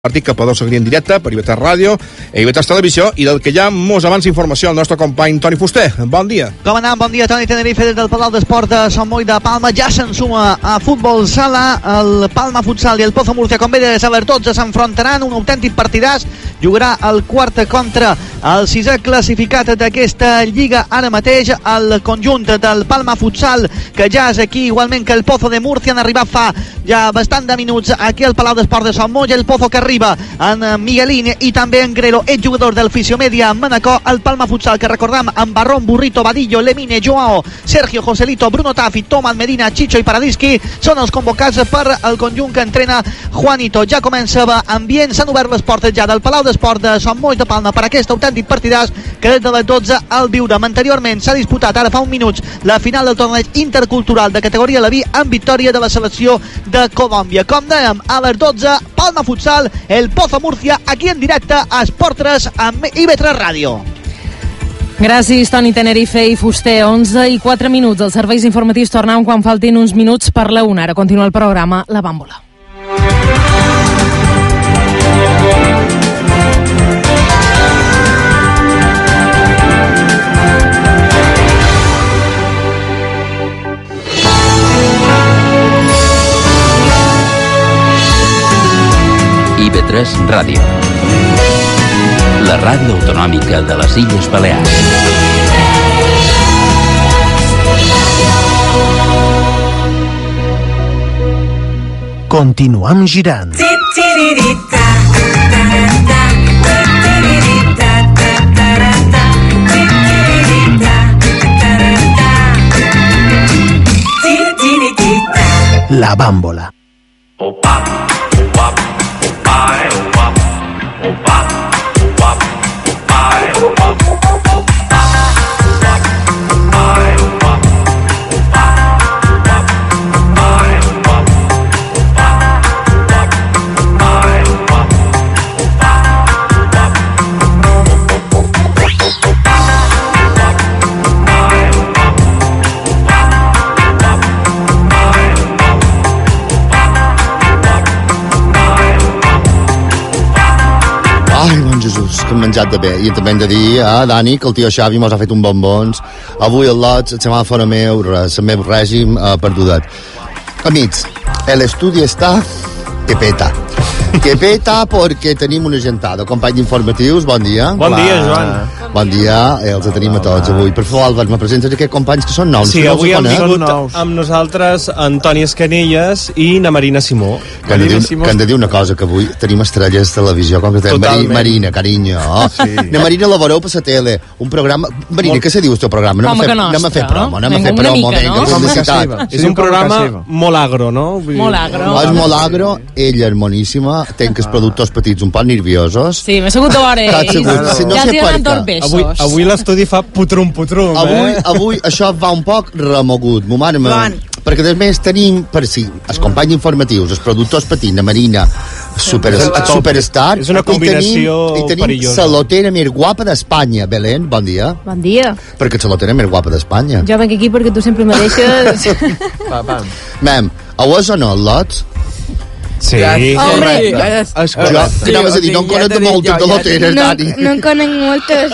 Partit que podeu seguir en directe per IB3 Ràdio i IB3 Televisió, i del que ja mos avança informació el nostre company Toni Fuster. Bon dia. Com anem? Bon dia, Toni Tenerife, des del Palau d'Esport de Sant Boi de Palma. Ja se'n suma a futbol sala el Palma Futsal i el Pozo Múrcia. Com bé de saber, tots s'enfrontaran, un autèntic partidàs. Jugarà el quart contra el sisè classificat d'aquesta lliga ara mateix, el conjunt del Palma Futsal, que ja és aquí, igualment que el Pozo de Múrcia. Han arribat fa ja bastant de minuts aquí al Palau d'Esport de Sant Boi. El Pozo que arriba en Miguelín i també en Grelo, el jugador del Fisiomedia Manacor. El Palma Futsal, que recordam, amb Barrón, Burrito, Vadillo, Lemine, Joao, Sergio, Joselito, Bruno Tafi, Toman, Medina, Chicho i Paradischi són els convocats per el conjunt que entrena Juanito. Ja comença ambient, s'han obert les portes ja del Palau d'Esport de Sant Boi de Palma per aquest autèntic partidàs que des de les 12 al viurem. Anteriorment s'ha disputat ara fa uns minuts la final del torneig intercultural de categoria Leví amb victòria de la selecció de Colòmbia. Com dèiem, a les 12, Palma Futsal, el Pozo Múrcia, aquí en directe a Esport 3 amb IB3 Ràdio. Gràcies, Toni Tenerife i Fuster. 11:04. Els serveis informatius tornen quan faltin uns minuts per la 1. Ara continua el programa La Bàmbola. IB3 Ràdio, la ràdio autonòmica de les Illes Balears. Continuam girant. La Bàmbola. Jesús, que hem menjat de bé. I també hem de dir a Dani que el tio Xavi mos ha fet un bombons. Avui el lot, el semàforo meu, res, el meu règim perdudet. Amics, l'estudi està que peta. Que peta perquè tenim una gentada. Company d'informatius, bon dia. Bon dia, Joan. Bon dia, els tenim a tots avui. Per favor, Albert, me presentes aquests companys que són nous. Sí, avui hem vingut amb nosaltres Antoni Escanilles i na Marina Simó. Que han de dir una cosa, que avui tenim estrelles de televisió, com que tenim Marina, carinyo. Sí. Na Marina la veureu per la tele. Un programa... Marina, què se diu el teu programa? Anem a fer promo, vinga, publicitat. És un programa molt agro, no? Molt agro. És molt agro, ella és moníssima, tenc els productors petits un poc nerviosos. Sí, m'he segut d'hora. No sé per què. Avui l'estudi fa putrum. Avui això va un poc remogut. Perquè a més tenim per si els companys informatius, els productors petits, la Marina, Superstar, és una combinació i tenim la lotera més guapa d'Espanya. Belén, bon dia. Bon dia. Perquè ets la lotera més guapa d'Espanya. Jo venc aquí perquè tu sempre me deixes. Mem, ho és o no, el lot? Sí. Home, anaves a dir, no en conec moltes de loteres, Dani. No en conec moltes.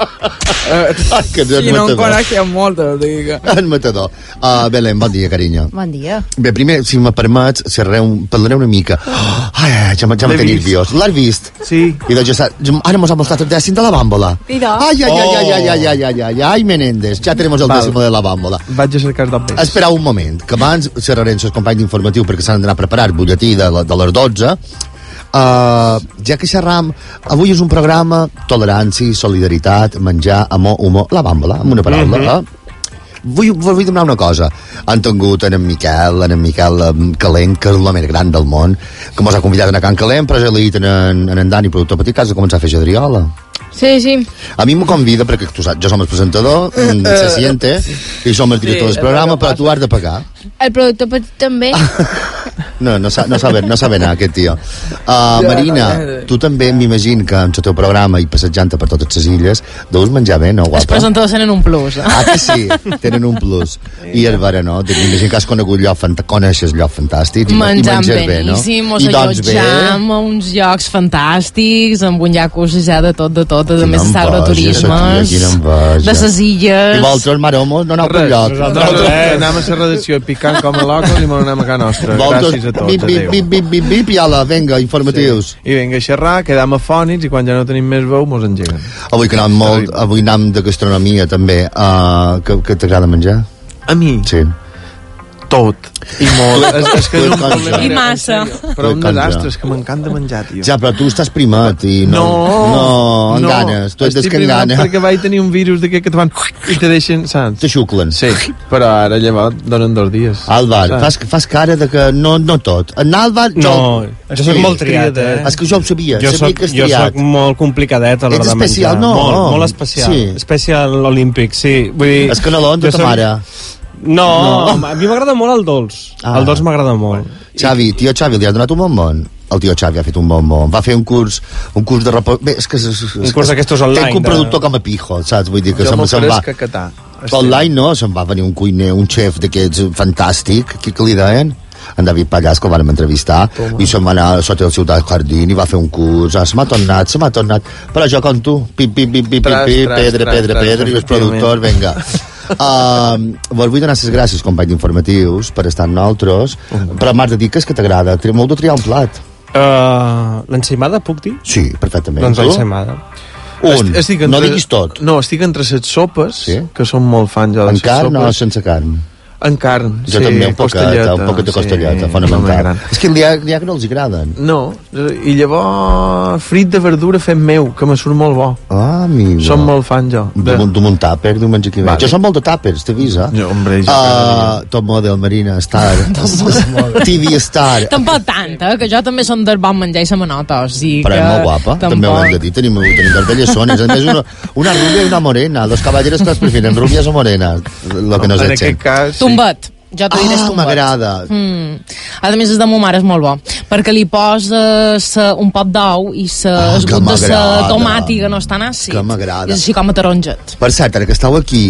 Sí, no en conec moltes, digue. En matador. Belén, bon dia, carinyo. Bon dia. Bé, primer, si me permets, parlaré una mica. Ja me tenir nerviós. L'has vist? Sí. I doncs ara mos ha mostrat el dècim de la bàmbola. Ai, Menéndez, ja tenim el dècim de la bàmbola. Vaig a cercar d'obres. Esperau un moment, que abans xerrarem els companys d'informatiu perquè s'han d'anar a preparar butlletí de les 12. Ja que xerram, avui és un programa tolerància, solidaritat, menjar, amor, humor, la bàmbola, amb una paraula. Vull demanar una cosa. Han tingut en Miquel Calent, que és el més gran del món, que mos ha convidat a anar a Can Calent, però ja l'he dit en Dani, productor petit, que has de començar a fer jadriola. Sí. A mi me convida perquè tu saps, jo som el presentador, se siente, i som el director del programa, però tu has de pagar. El productor petit també. No sabe anar, aquest tio. Marina, tu també m'imagino que amb el teu programa i passejant per totes les illes deus menjar bé, no, guapa? Els presentadors tenen un plus. Ah, que sí, tenen un plus. I a veure, no? M'imagino que has conegut coneixes lloc fantàstic. Menjant beníssim, no? I allotjam a uns llocs fantàstics, amb un jacuzzi, de tot, a més de agroturismes, de ses illes. I vosaltres, Maromo, no aneu per lloc. Nosaltres anem a la redacció picant com a locos i me n'anem a casa nostra. Gràcies a tots, adéu. Bip, i ala, venga, informatius. I vinga a xerrar, quedam afònics i quan ja no tenim més veu mos engeguen. Avui anem de gastronomia també. Què t'agrada menjar? A mi? Sí. Tot. I molt. És que és un problema. I massa. Però un desastre, és que m'encanta menjar, tio. Ja, però tu estàs primat i no ganes. Tu ets des que engana. Perquè vaig tenir un virus d'aquest que te van i te deixen, saps? Te xuclen. Sí, però ara llavors donen 2 dies. Álvar, fas cara de que no tot. En Álvar... No, jo soc molt triat, És que jo ho sabia. Jo soc molt complicadet a l'hora de menjar. Ets especial, no? Molt especial. Especial olímpic, sí. Vull dir... És que no l'on de ta mare... No, a mi m'agrada molt el dolç. El dolç m'agrada molt. Xavi, tio Xavi, li has donat un bombon? El tio Xavi ha fet un bombon. Va fer un curs de repòs... Bé, és que... Un curs d'aquestos online. Tenc un productor com a pijo, saps? Vull dir que se'n va... Online no, se'n va venir un cuiner, un xef d'aquests fantàstic, qui que li deien? En David Pallàs, que el vam entrevistar, i se'n va anar sota el Ciutat Jardín i va fer un curs, se m'ha tornat, però jo com tu, pedra, i els productors, vinga. Vull donar les gràcies, companys informatius, per estar amb nosaltres, però m'has de dir que és que t'agrada molt de triar un plat. L'ensaïmada puc dir? Sí, perfectament. Doncs l'ensaïmada. No diguis tot. No, estic entre les sopes, que són molt fans de les sopes. En carn o sense carn? En carn, jo també, un poquet de costelleta, fonamental. És que n'hi ha que no els agraden. No, i llavors frit de verdura fet meu, que me surt molt bo. Ah, amigo. Som molt fan jo. D'un tàper, d'un menjar que ve. Jo som molt de tàpers, t'avisa. Top Model, Marina, Star, TV Star. Tampoc tant, que jo també som del bon menjar i se m'anota, o sigui que... Però és molt guapa, també ho hem de dir, tenim belles zones, a més una rubia i una morena, los caballeros que les prefieren, rubias o morenas, lo que no és en aquest cas... Tombat. Jo t'ho diré tombat. M'agrada. A més, el de ma mare és molt bo, perquè li poses un pot d'ou i esgut de sa tomàtica no és tan àcid. Que m'agrada. És així com a taronget. Per cert, ara que esteu aquí,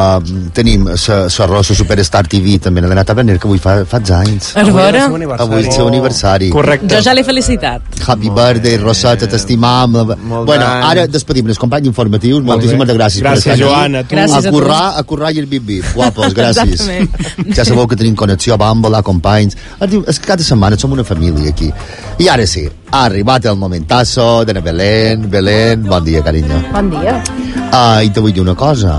tenim la Rosa Superstar TV, també l'Helena Taverner, que avui fa anys. És vera? Avui és el seu aniversari. Correcte. Jo ja l'he felicitat. Happy birthday, Roseta, t'estimam. Bueno, ara despedim els companys informatius. Moltíssimes gràcies. Gràcies, Joana. A currar i el bip-bip. Guapos, gràcies. Ja sabeu que tenim connexió a Bambola, companys. És que cada setmana som una família aquí. I ara sí, ha arribat el momentazo de Belén. Belén, bon dia, carinyo. Bon dia. I te vull dir una cosa.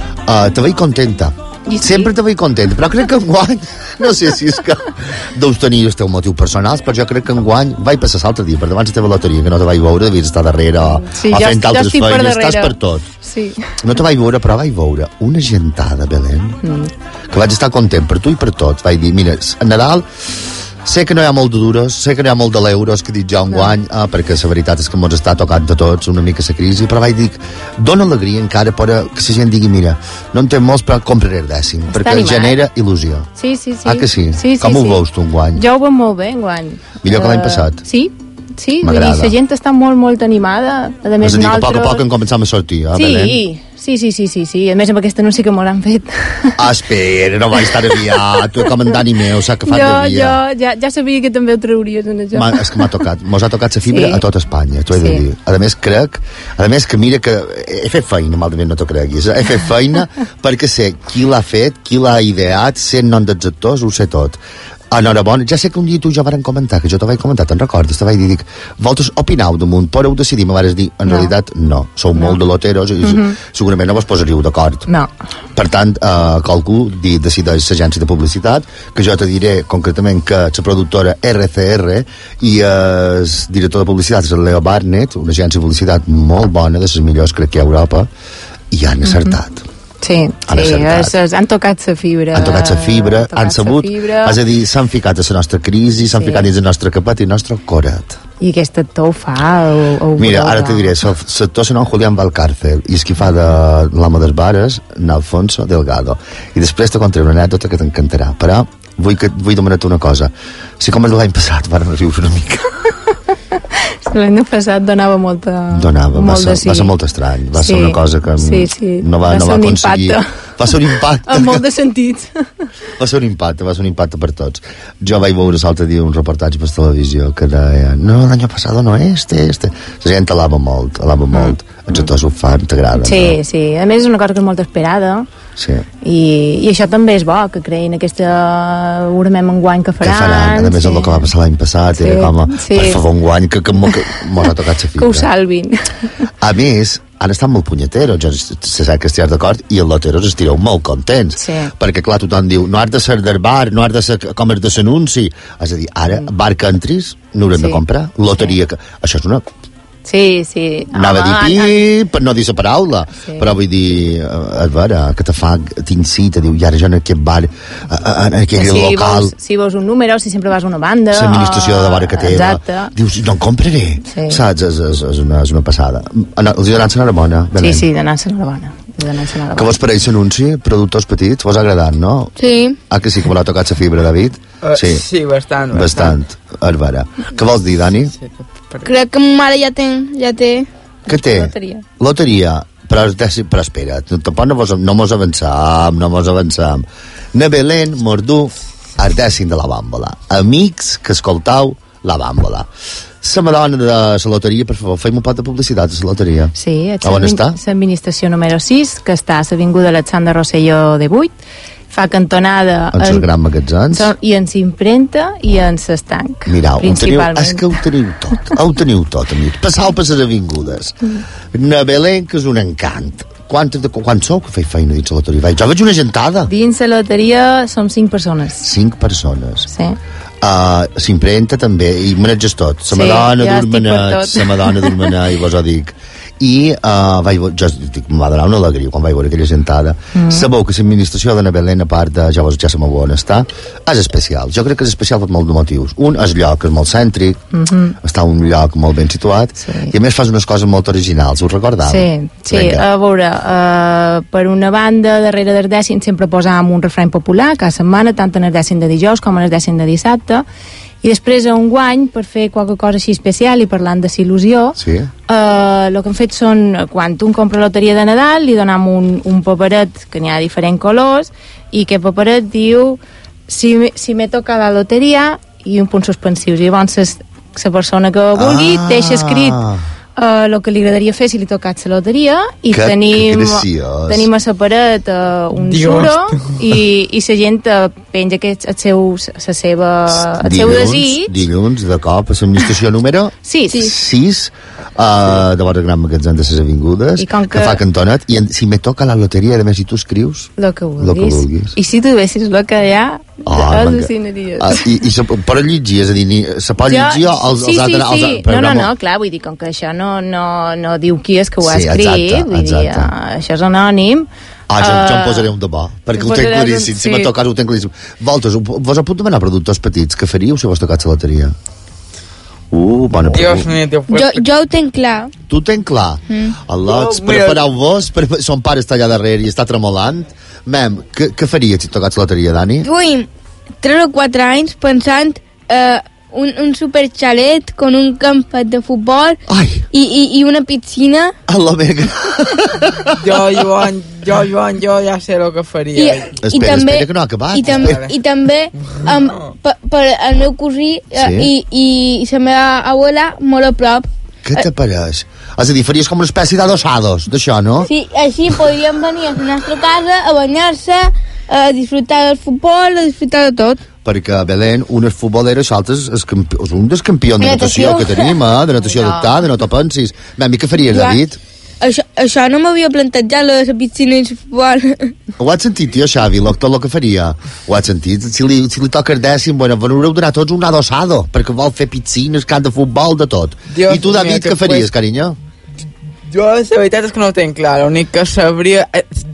Te veig contenta. Sempre te veig contenta, però crec que enguany, no sé si és que deus tenir els teus motius personals, però jo crec que enguany vaig passar l'altre dia per davant la teva loteria, que no te vaig veure, devies estar darrere o fent altres feines, estàs per tot. Sí. No te vaig veure, però vaig veure una gentada, Belén, que vaig estar content per tu i per tots. Vaig dir, mira, a Nadal sé que no hi ha molt de duros, sé que no hi ha molt de l'euros que dic jo enguany, perquè la veritat és que ens està tocant a tots una mica la crisi, però vaig dir, dona alegria encara per que la gent digui, mira, no en té molts però compraré el dècim, perquè genera il·lusió. Sí. Ah, que sí? Com ho veus tu enguany? Jo ho veig molt bé enguany. Millor que l'any passat? Sí, vull dir, la gent està molt animada. A més, és a dir, que a poc en començam a sortir, Belén? Sí. A més, amb aquest anunci que m'ho han fet. Espera, no vaig estar aviat. Tu, comandant meu, saps que fan de dia. Jo ja sabia que també ho trauries en això. És que m'ha tocat. Mos ha tocat la fibra a tot Espanya, t'ho he de dir. A més, que mira que he fet feina, malament no t'ho creguis. He fet feina perquè sé qui l'ha fet, qui l'ha ideat, sent nom dels actors, ho sé tot. Enhorabona, ja sé que un dia tu ja varen comentar, que jo te vaig comentar, te'n recordes? Te vaig dir, vosaltres opinau damunt, podeu decidir, me vas dir, en realitat no, sou molt de loteros i segurament no vos posaríeu d'acord. No. Per tant, qualcú decideix l'agència de publicitat, que jo te diré concretament que la productora RCR i el director de publicitat és el Leo Barnett, una agència de publicitat molt bona, de les millors crec que a Europa, i han acertat. Sí, han tocat la fibra. Han sabut, és a dir, s'han ficat a la nostra crisi, s'han ficat dins el nostre capet i el nostre coret. I aquest actor ho fa. Mira, ara te diré, l'actor se nom Julián Valcárcel, i és qui fa de l'home dels bares, Alfonso Delgado. I després te contaré una anècdota que t'encantarà, però vull demanar-te una cosa. Si com l'any passat van riure una mica. L'any passat donava molt va ser molt estrany, va ser una cosa que no va aconseguir. Va ser un impacte. En molt de sentits. Va ser un impacte per tots. Jo vaig veure l'altre dia un reportatge per televisió que deia, no, l'any passat no, este. La gent alava molt. Els actors ho fan, t'agrada. Sí, no? Sí. A més és una cosa que és molt esperada. Sí. I això també és bo, que creïn aquesta urmem enguany que faran. A més, el que va passar l'any passat era com, per favor, enguany, que m'ho ha tocat la fita. Que ho salvin. A més, han estat molt punyeteros, jo sé que estigués d'acord, i els loteros estireu molt contents, perquè clar, tothom diu, no has de ser del bar, no has de ser com és de l'anunci, és a dir, ara, bar que entris, no haurem de comprar, loteria que... Això és una... Sí. Anava a dir per no dir la paraula, però vull dir, és vera, que t'incita, diu, i ara jo en aquest bar, en aquell local... Si veus un número, si sempre vas a una banda... L'administració de la vora que teva... Dius, no en compraré, saps? És una passada. Els hi donen l'enhorabona. Sí, donen l'enhorabona. Que vos pareix l'anunci? Productors petits? Vos ha agradat, no? Sí. Que sí, que vos ha tocat la fibra, David? Sí, bastant. És vera. Què vols dir, Dani? Crec que ma mare ja té. Què té? Loteria. Però espera, tampoc no mos avancem. Na Belén, Mordú, el dècim de la bàmbola. Amics que escoltau la bàmbola. La Madonna de la loteria, per favor, feim un pot de publicitat a la loteria. Sí, on està? L'administració número 6, que està a l'Avinguda Alexandre Rosselló de 8, fa cantonada en els grans magatzems i en s'imprenta i en s'estanc. Mirau, és que ho teniu tot, amics. Passau per les avingudes. Na Belén, que és un encant. Quants sou que feu feina dins la loteria? Jo veig una gentada. Dins la loteria som 5 persones. 5 persones. Sí. S'imprenta també, i maneges tot. La Madonna d'Urmenet, i vos ho dic. I jo dic, em va donar una alegria quan vaig veure aquella gentada. Sabeu que l'administració de la Belén, a part de ja se m'ho on està, és especial. Jo crec que és especial per molts motius. Un, el lloc és molt cèntric, està un lloc molt ben situat, i a més fas unes coses molt originals, us recordàveu? Sí, a veure, per una banda, darrere del dècim sempre posàvem un refrany popular cada setmana, tant en el dècim de dijous com en el dècim de dissabte, i després a un guany, per fer qualque cosa així especial i parlant de il·lusió, el que hem fet són, quan un compra loteria de Nadal, li donem un paperet que n'hi ha diferents colors, i aquest paperet diu si m'he tocat la loteria, i un punt suspensius. I llavors la persona que vulgui deixa escrit el que li agradaria fer si li tocat la loteria, i tenim a la paret un suro, i la gent penja el seu desig. Dilluns, de cop, a l'administració número 6 de vora gran magatzem de les avingudes, que fa cantonet, i si me toca la loteria, a més, si tu escrius el que vulguis. I si tu vessis el que hi ha, al·lucinaries. I se pot llegir, és a dir, se pot llegir els altres... No, clar, vull dir, com que això no diu qui és que ho ha escrit, vull dir, això és anònim. Jo em posaré un de bo, perquè ho tenc claríssim, si m'ha tocat ho tenc claríssim. Vosaltres, vos puc demanar productors petits, què faríeu si vos tocat la loteria? Bona pregunta. Jo ho tenc clar. Tu ho tenc clar? Al·lots, prepareu-vos, son pare està allà darrere i està tremolant. Mem, què faries si tocat la loteria, Dani? Duim 3 o 4 anys pensant un superxalet con un campet de futbol i una piscina. A la mega. Joan, jo ja sé el que faria. Espera que no ha acabat. I també per el meu cosí i la meva abuela molt a prop. Què te pareix? És a dir, faries com una espècie d'adosados, d'això, no? Sí, així podríem venir a la nostra casa a banyar-se, a disfrutar del futbol, a disfrutar de tot. Perquè a Belén, un és futbolera i l'altre és un dels campions de natació que tenim, de natació adaptada, no t'ho pensis. Mami, què faries, David? Això no m'havia plantejat, lo de la piscina i el futbol. Ho has sentit, tio, Xavi, tot el que faria? Ho has sentit? Si li toca el dècim, bueno, haureu donat tots un adosado, perquè vol fer piscines, camp de futbol, de tot. I tu, David, què faries, carinyo? Jo, la veritat és que no ho tenc clar, l'únic que sabria...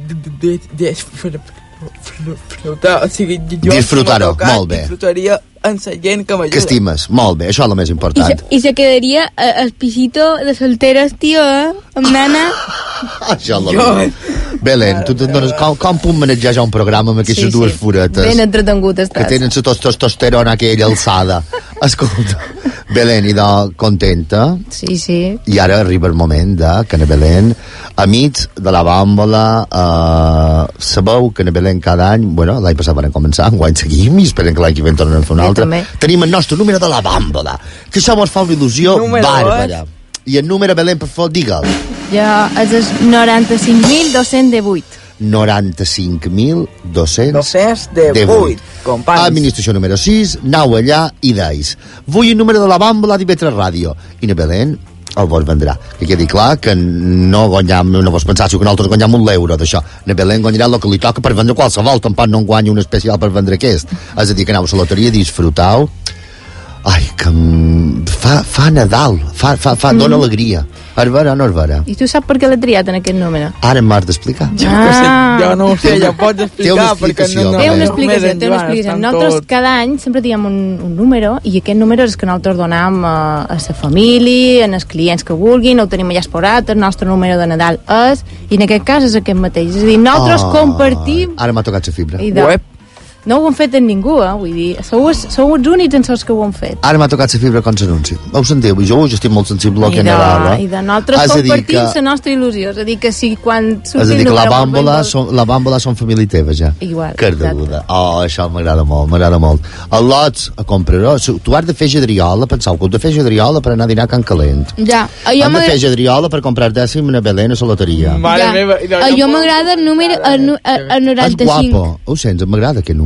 Disfrutar-ho, molt bé. Disfrutaria en la gent que m'ajuda. Que estimes, molt bé, això és el més important. I se quedaria el pisito de solteres, tio, amb nana. Això és el millor. Belén, tu te'n dones... Com puc manejar ja un programa amb aquestes dues furetes? Ben entretengut estàs. Que tenen la testosterona aquella alçada. Escolta, Belén, i contenta? Sí, sí. I ara arriba el moment que na Belén, amics de la Bàmbola, sabeu que na Belén cada any, bueno, l'any passat van començar, enguany seguim, i esperen que l'any que ve en tornen a fer un altre. Tenim el nostre número de la Bàmbola, que això mos fa una il·lusió bàrbara. I el número, Belén, per favor, digue'l. Ja és el 95.218. 95.218. Companys. Administració número 6, anau allà i deis: vull el número de la Bàmbola d'IV3 Ràdio. I na Belén el vos vendrà. Que quedi clar que no guanyam, no vos pensàssiu que nosaltres guanyam €1 d'això. Na Belén guanyarà el que li toca per vendre qualsevol, tampoc no en guanyi un especial per vendre aquest. És a dir, que aneu a la loteria, disfrutau. Ai, que fa Nadal, dona alegria. És vera o no és vera? I tu saps per què l'he triat en aquest número? Ara m'has d'explicar. Jo no ho sé, ja pots explicar. Té una explicació. Nosaltres cada any sempre diem un número, i aquest número és que nosaltres donem a la família, als clients que vulguin, ho tenim allà esporat, el nostre número de Nadal és, i en aquest cas és aquest mateix. És a dir, nosaltres compartim... Ara m'ha tocat la fibra. No ho han fet en ningú, vull dir, sou els únics en els que ho han fet. Ara m'ha tocat la fibra com s'anunci. Ho sentiu? Jo estic molt sensible al que Nadal. I de nosaltres compartim la nostra il·lusió. És a dir, que si quan surti... És a dir, que la Bàmbola són família teva, ja. Igual. Cardeguda. Oh, això m'agrada molt. El lots a comprar-ho. Tu has de fer gedriola, penseu que heu de fer gedriola per anar a dinar a Can Calent. Ja. Has de fer gedriola per comprar dècim a Belén a la loteria. Jo m'agrada el número el 95. És guapo. Ho sents? M'agrada aquest número.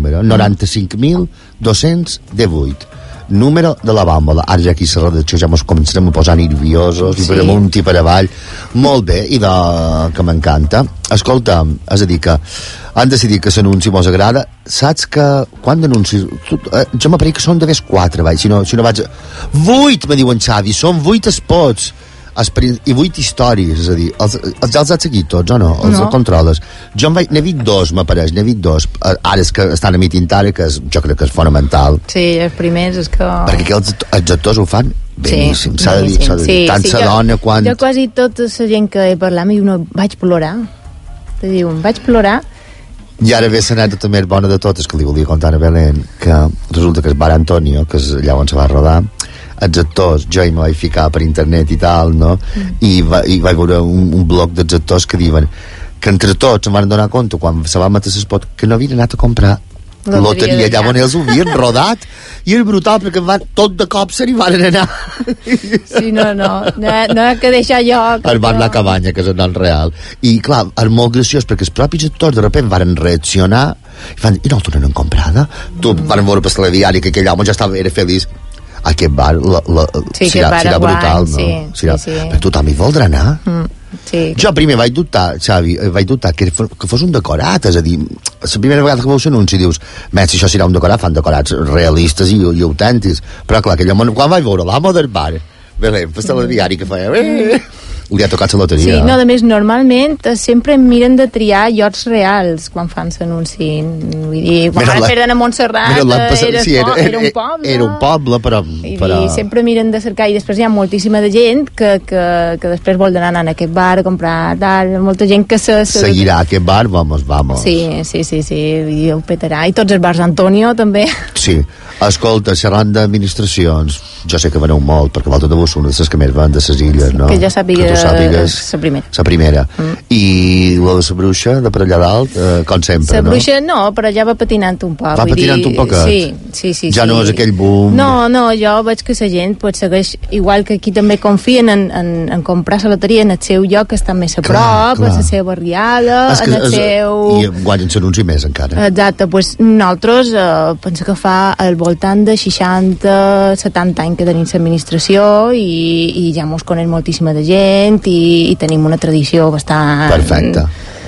95.218. Número de la Bàmbola. Ara ja aquí a la redacció ja ens començarem a posar nerviosos, i per amunt i per avall. Molt bé, i que m'encanta. Escolta, és a dir que han decidit que l'anunci mos agrada. Saps que quan d'anuncis... Jo m'apareix que són de vez 4, si no vaig... 8, me diuen Xavi, són 8 spots. I 8 històries, és a dir, els has seguit tots o no? Els controles. Jo n'he vist 2, m'apareix, ara és que estan emitint ara, que jo crec que és fonamental. Sí, els primers és que... Perquè els actors ho fan beníssim, s'ha de dir, tant sa dona quant... Jo quasi tota la gent que he parlat m'hi diu, vaig plorar. Te diuen, vaig plorar. I ara ve l'anècdota més bona de totes que li volia contar a Belén, que resulta que és Bar Antonio, que és allà on se va rodar, els actors, jo me vaig ficar per internet i tal, no? I vaig veure un blog dels actors que diuen que entre tots em van donar compte quan se va matar l'espot que no havien anat a comprar loteria allà on ells ho havien rodat, i és brutal perquè tot de cop se n'hi van anar. Sí, no ha que deixar lloc. El Bar La Cabanya, que és el nom real. I clar, és molt graciós perquè els propis actors de sobte van reaccionar i van dir, i nosaltres no n'hem comprada? Tu van veure per la diària que aquell home ja era feliç. Aquest bar serà brutal, no? Sí. Però tothom hi voldrà anar. Sí. Jo primer vaig dubtar, Xavi, que fos un decorat, és a dir, la primera vegada que veus l'anunci dius, si això serà un decorat, fan decorats realistes i autèntics, però clar, aquell home, quan vaig veure l'amo del bar, Belén, pues el diari que feia, li ha tocat la loteria. Sí, no, a més, normalment sempre miren de triar llocs reals quan fan l'anunci. Vull dir, quan van fer d'anar a Montserrat era un poble. Era un poble, però... I sempre miren de cercar, i després hi ha moltíssima de gent que després vol anar a aquest bar a comprar tal, molta gent que seguirà aquest bar, vamos. Sí, i ho petarà. I tots els bars Antonio, també. Sí. Escolta, xerrant d'administracions, jo sé que veneu molt, perquè l'altre de vos són les que més van de les illes, no? Que jo sàpigues la primera. I la de la bruixa, de per allà dalt, com sempre, no? La bruixa no, però ja va patinant un poc. Va patinant un poquet? Sí. Ja no és aquell boom? No, jo veig que la gent segueix, igual que aquí també confien en comprar la loteria en el seu lloc, que està més a prop, a la seva barriada, en el seu... I guanyen l'anunci més, encara. Exacte, doncs nosaltres penso que fa al voltant de 60-70 anys que tenim l'administració i ja mos coneix moltíssima de gent i tenim una tradició bastant... Perfecte.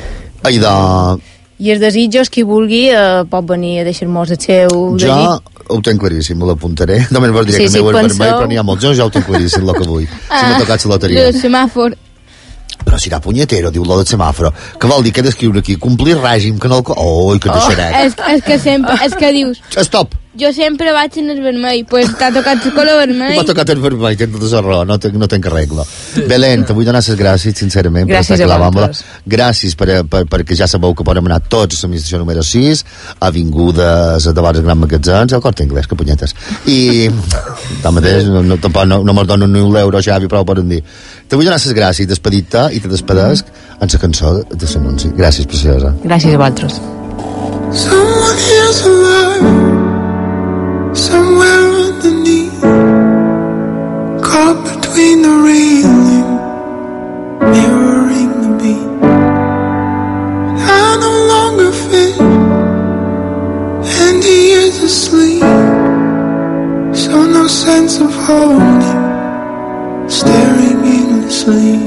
I els desitjos, qui vulgui, pot venir a deixar-nos el seu desig. Jo ho tenc claríssim, me l'apuntaré. Només vos diré que el meu és vermell, però n'hi ha molts. Jo ja ho tenc claríssim, el que vull. Si m'ha tocat la loteria. El semàfor. Però si era punyetero, diu lo del semàforo. Que vol dir que he d'escriure aquí, complir règim, que no el... Oh, que deixaré. És que sempre, és que dius... Stop. jo sempre vaig en el vermell, pues t'ha tocat el color vermell. M'ha tocat el vermell, tens tota la raó, no tenc arreglo. Belén, te vull donar les gràcies, sincerament, gràcies per estar a la Bàmbola. Gràcies perquè ja sabeu que podem anar tots a l'administració número 6, avingudes de vora Gran Magatzems, al Corte Inglés, que punyetes. I, tanmateix, no mos donen ni €1, Xavi, però ho poden dir. Te vull donar les gràcies, despedir-te, i te despedesc en la cançó de l'anunci. Gràcies, preciosa. Gràcies a vosaltres. Someone here's alive, somewhere underneath, caught between the railing, mirroring the beat. I no longer fit, and he is asleep, so no sense of holding, staring endlessly.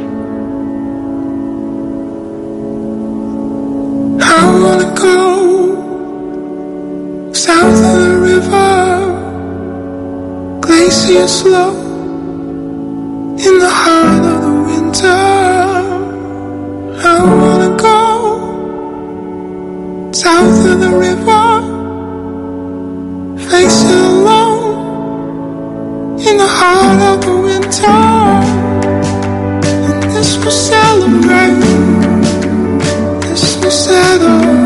I wanna go south of the river, glacier slow, in the heart of the winter. I wanna go south of the river, face it alone, in the heart of the winter. And this will celebrate, this will settle.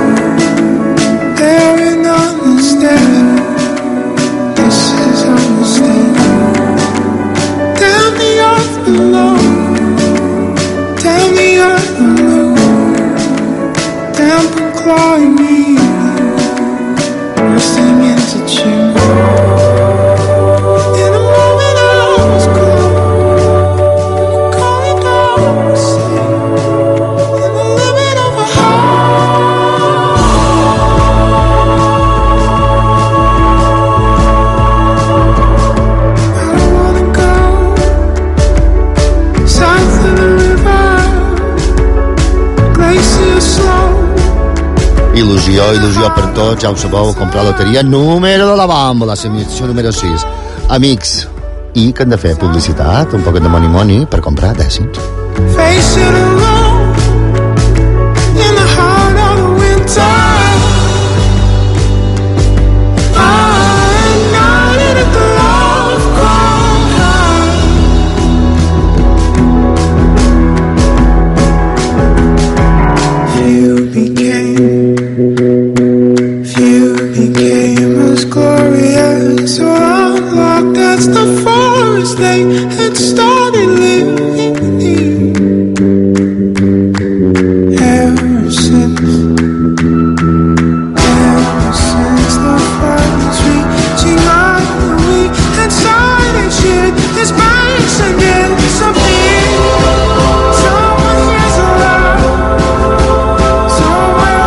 There in understand, this is understand. Down the earth below, down the earth below, damp and clawing me, bursting into tune. In a moment I was gone, corridor was safe, in the limit of a heart. Il·lusió per tots, ja ho sabeu, comprar loteria número de la Bàmbola, l'administració número 6. Amics, i que han de fer publicitat, un poc de money per comprar dècims. Face it alone, in the heart of the winter. I'm not in a glove card. Few became as glorious or unlocked as the forest they had started living in. Ever since the fight was reaching out, we had silent shared this banks and disappeared. Someone here's alive, somewhere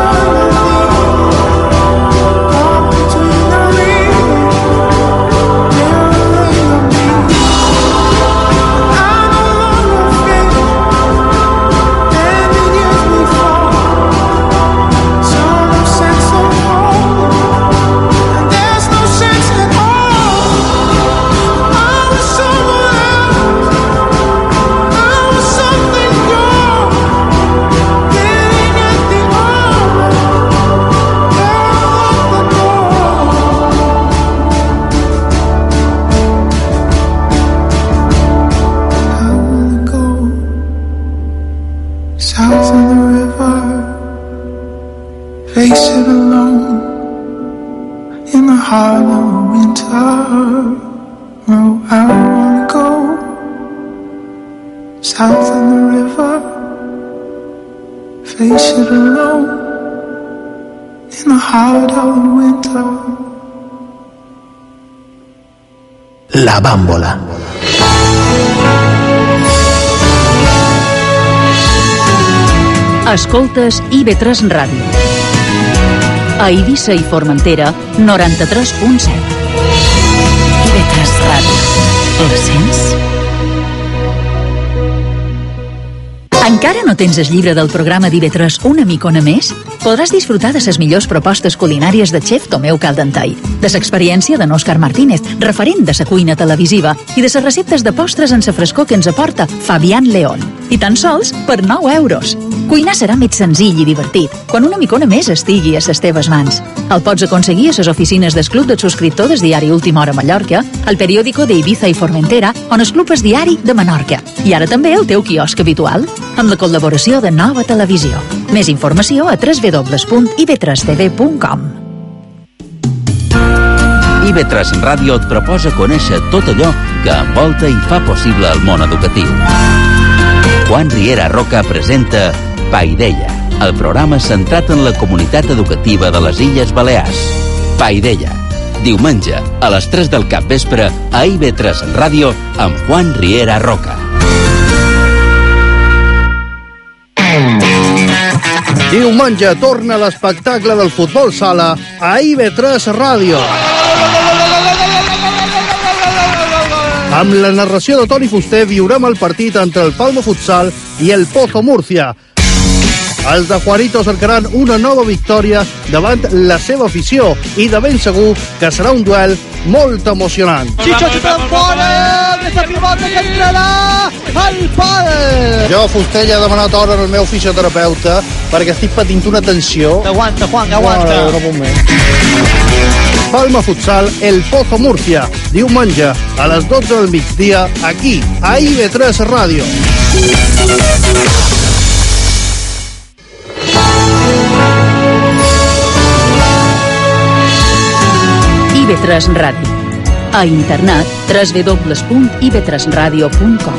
south of the river, face it alone, in the heart of winter. Oh, I wanna go south of the river, face it alone, in the heart of winter. La Bàmbola. Escoltes IB3 Ràdio. A Eivissa i Formentera, 93.7. IB3 Ràdio. La sents? Encara no tens el llibre del programa d'IB3 Una micona més? Podràs disfrutar de les millors propostes culinàries de xef Tomeu Caldentall, de l'experiència d'en Òscar Martínez, referent de la cuina televisiva, i de les receptes de postres en la frescor que ens aporta Fabián León. i tan sols per 9 euros. Cuinar serà més senzill i divertit quan una micona més estigui a les teves mans. El pots aconseguir a les oficines del Club de Subscriptor del diari Última Hora Mallorca, al periòdico d'Ibiza i Formentera o en el Club El Diari de Menorca. I ara també el teu quiosc habitual, amb la col·laboració de Nova Televisió. Més informació a www.ib3tv.com. IB3 Ràdio et proposa conèixer tot allò que envolta i fa possible el món educatiu. Juan Riera Roca presenta Paideia, el programa centrat en la comunitat educativa de les Illes Balears. Paideia, diumenge a les 3 del capvespre a IB3 Ràdio amb Juan Riera Roca. Diumenge torna l'espectacle del futbol sala a IB3 Ràdio. Amb la narració de Toni Fuster viurem el partit entre el Palma Futsal i el Pozo Múrcia. Els de Juanito cercaran una nova victòria davant la seva afició i de ben segur que serà un duel molt emocionant. Chicho xuta fora, aquesta pilota que entrarà al pal. Jo, Fuster, ja he demanat hora al meu fisioterapeuta perquè estic patint una tensió. Aguanta, Juan, aguanta. No puc més. Palma Futsal, el Pozo Múrcia, diumenge a les 12 del migdia, aquí, a IB3 Ràdio. IB3 Ràdio. A internet www.ib3radio.com.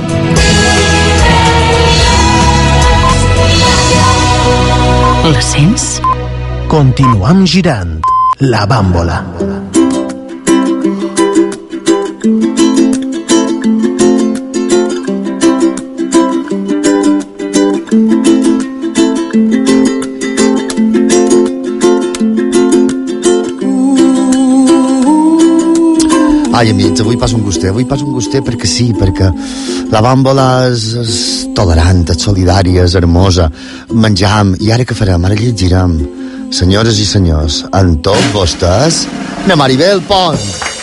La sents? Continuam girant. La bàmbola. Ai, amics, avui passa un gustet perquè sí, perquè la bàmbola és tolerant, és solidària, és hermosa. Menjam, i ara què farem? Ara llegirem. Senyores i senyors, amb tots vostès, na Maribel Pont.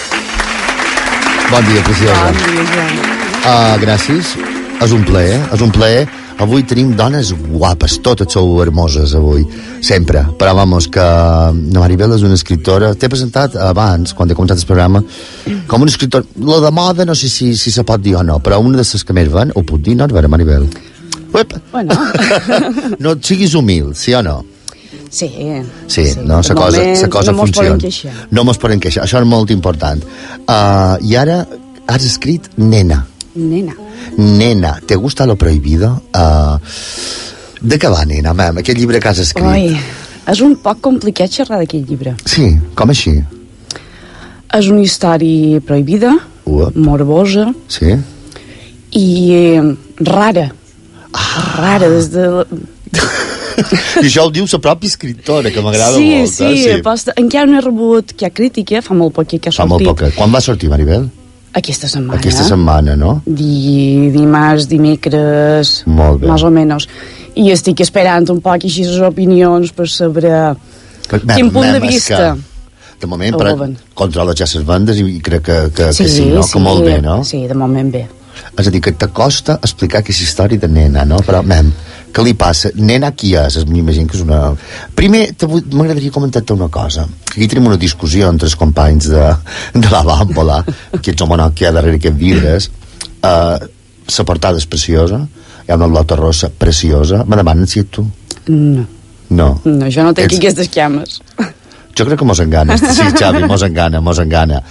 Bon dia, preciosa. Bon dia, Joan. Gràcies. És un plaer. Avui tenim dones guapes, totes sou hermoses avui, sempre. Però vamos, que na Maribel és una escriptora. T'he presentat abans, quan he començat el programa, com una escriptora. La de moda no sé si se pot dir o no, però una de les que més ven, ho puc dir, no? A veure, Maribel. Bueno. No et siguis humil, sí o no? Sí, no, la cosa funciona. No mos podem queixar. Això és molt important. I ara has escrit Nena. Nena, ¿te gusta lo prohibido? De què va, Nena, mem? Aquest llibre que has escrit. Oi, és un poc complicat xerrar d'aquest llibre. Sí, com així? És una història prohibida, morbosa, sí, i rara. Rara, des de... I això ho diu la pròpia escriptora, que m'agrada molt. Sí, encara no he rebut cap crítica, fa molt poc que ha sortit. Fa molt poc. Quan va sortir, Maribel? Aquesta setmana. Aquesta setmana, no? Dimarts, dimecres, més o menys. I estic esperant un poc així les opinions per saber quin punt de vista. De moment, controles ja les bandes i crec que sí, no? Que molt bé, no? Sí, de moment bé. És a dir, que t'acosta explicar aquesta història de Nena, no? Però, què li passa? Nena, qui és? M'imagino que és una... Primer, m'agradaria comentar-te una cosa. Aquí tenim una discussió entre els companys de la bàmbola, que ets home que hi ha darrere aquests vidres. La portada és preciosa, hi ha una lota rossa preciosa. Me demanen si ets tu? No. No, jo no tinc aquestes cames. Jo crec que mos engana. Sí, Xavi, mos engana.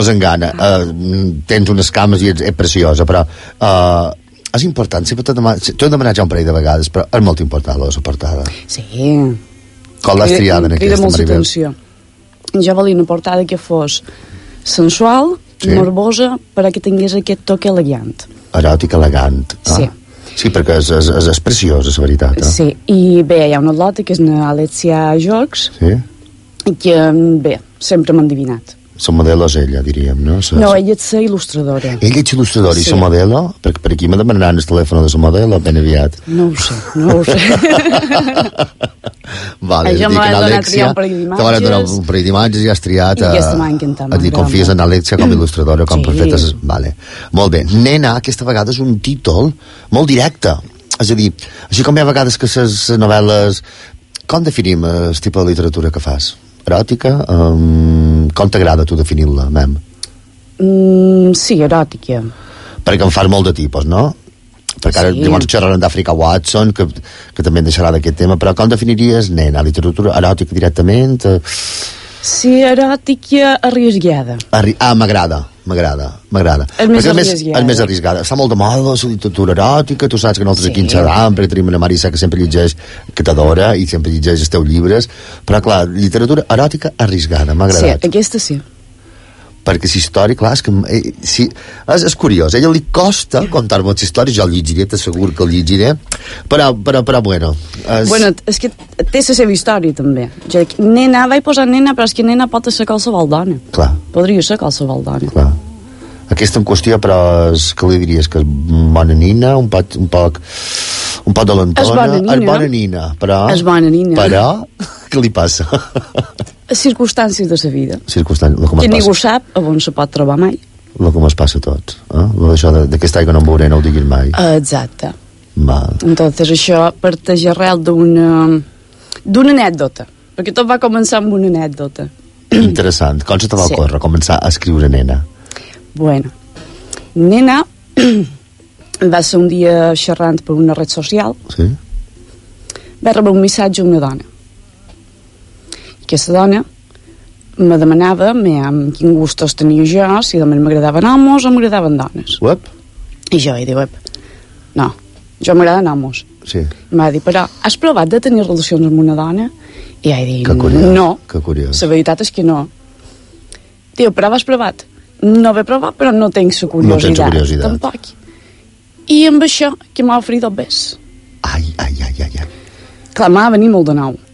Tens unes cames i ets preciosa, però és important. Sempre t'ho he demanat ja un parell de vegades, però és molt important la portada. Sí. Com l'has triada en aquesta, Maribel? Atenció. Jo volia una portada que fos sensual, morbosa, però que tingués aquest toc elegant. Eròtic elegant. Sí. Sí, perquè és preciós, és veritat. Sí, i bé, hi ha una lota que és Alexia Jocs, que bé, sempre m'ha endivinat. La modelo és ella, diríem, no? No, ella és la il·lustradora. Ella és il·lustradora i la modelo? Per aquí me demanaran el telèfon de la modelo ben aviat. No ho sé. Vale, això m'ha donat triar un parell d'imatges. T'ha donat un parell d'imatges i has triat... I aquesta m'ha encantat. Confies en Alexia com a il·lustradora, com perfecta... Vale. Molt bé. Nena, aquesta vegada és un títol molt directe. És a dir, així com hi ha vegades que les novel·les... Com definim el tipus de literatura que fas? Eròtica? Com t'agrada tu definir-la, mem? Sí, eròtica. Perquè en fas molt de tipus, no? Perquè ara llavors xerrarem d'Africa Watson, que també en deixarà d'aquest tema, però com definiries, nena, literatura eròtica directament? Sí, eròtica arriesgada. M'agrada. És més arriesgada. És més arriesgada. Està molt de moda la literatura eròtica, tu saps que nosaltres aquí en xerram, perquè tenim una Marisa que sempre llegeix, que t'adora, i sempre llegeix els teus llibres, però clar, literatura eròtica arriesgada, m'ha agradat. Sí, aquesta sí. Perquè si història, clar, és curiós, a ella li costa contar moltes històries, jo el llegiré, t'assegur que el llegiré, però bueno. Bueno, és que té la seva història també. Nena, vaig posar nena, però és que nena pot ser qualsevol dona. Clar. Podria ser qualsevol dona. Clar. Aquesta en qüestió, però que li diries que és bona nina, un poc de l'entona. És bona nina, però... És bona nina. Però, què li passa? Circumstàncies de la vida. Que ningú sap on se pot trobar mai. El que ens passa a tots. Això d'aquesta aigua no en veuré, no ho diguis mai. Exacte. Val. Entonces això parteix arrel d'una anècdota. Perquè tot va començar amb una anècdota. Interessant. Com se te va ocórrer començar a escriure nena? Bueno, nena va ser un dia xerrant per una red social. Sí. Va rebre un missatge d'una dona. Aquesta dona me demanava quin gustos tenia jo, si només m'agradaven homes o m'agradaven dones. Uep. I jo he dit, no, jo m'agraden homes. Sí. M'ha dit, però has provat de tenir relacions amb una dona? I he dit, no. Que curiós. La veritat és que no. Diu, però has provat? No he provat, però no tinc la curiositat. No tens curiositat. Tampoc. I amb això, que m'ha ofrit 2 bes. Ai. Clar, m'ha venir molt de nou.